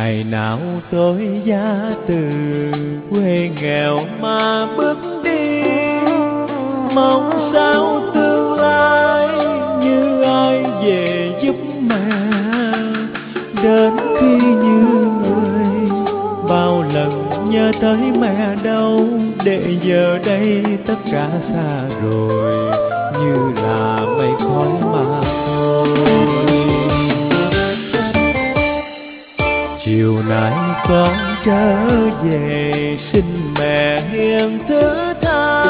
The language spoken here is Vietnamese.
Ngày nào tôi ra từ quê nghèo mà bước đi, mong sao tương lai như ai về giúp mẹ. Đến khi như người bao lần nhớ tới mẹ đâu, để giờ đây tất cả xa rồi, như là mây khói mà thôi. Chiều nay con trở về xin mẹ hiền thứ tha,